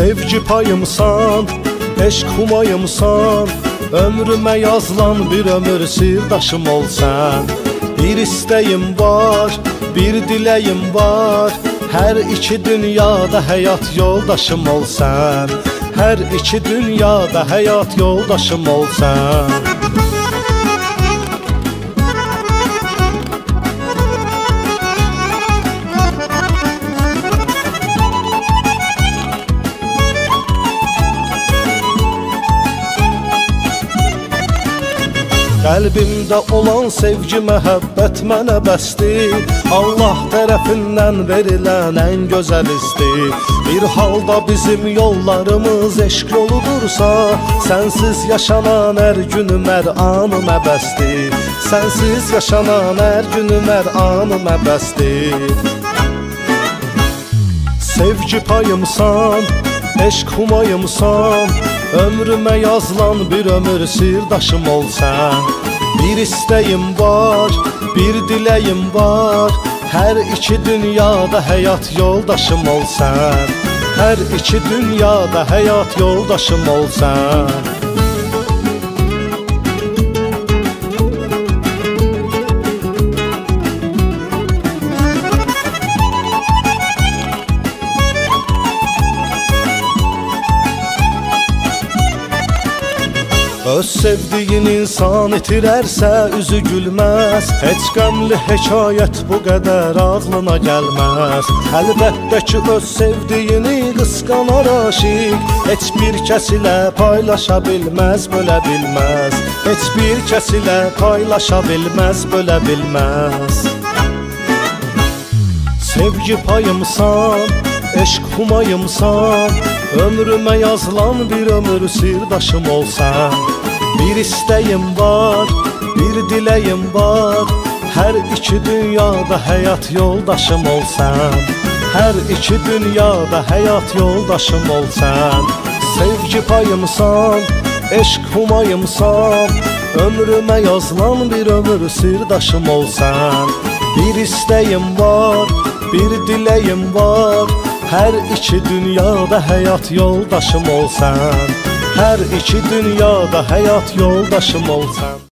Sevgi payımsan, eşq humayımsan, ömrümə yazılan bir ömür sirdaşım olsan. Bir istəyim var, bir diləyim var, hər iki dünyada həyat yoldaşım olsan. Hər iki dünyada həyat yoldaşım olsan. Qəlbimdə olan sevgi, məhəbbət mənə bəsdir. Allah tərəfindən verilən ən gözəl istir. Bir halda bizim yollarımız eşq yoludursa, sənsiz yaşanan hər günüm hər anım əbəsdir. Sənsiz yaşanan hər günüm hər anım əbəsdir. Sevgi payımsan, eşq humayımsan, ömrümə yazılan bir ömür sirdaşım olsan. Bir istəyim var, bir diləyim var, hər iki dünyada həyat yoldaşım olsan. Hər iki dünyada həyat yoldaşım olsan. Öz sevdiğin insan itirərsə üzü gülməz. Heç qəmli hekayət bu qədər ağlına gəlməz. Əlbəttə ki öz sevdiyini qısqanar aşiq, heç bir kəs ilə paylaşa bilməz, bölə bilməz. Heç bir kəs ilə paylaşa bilməz, bölə bilməz. Sevgi payımsan, eşq humayımsan, ömrümə yazılan bir ömür sirdaşım olsan. Bir istəyim var, bir diləyim var, hər iki dünyada həyat yoldaşım olsan. Hər iki dünyada həyat yoldaşım olsan. Sevgi payımsan, eşq humayımsan, ömrümə yazılan bir ömür sirdaşım olsan. Bir istəyim var, bir diləyim var, hər iki dünyada həyat yoldaşım olsan. Hər iki dünyada həyat yoldaşım olsan.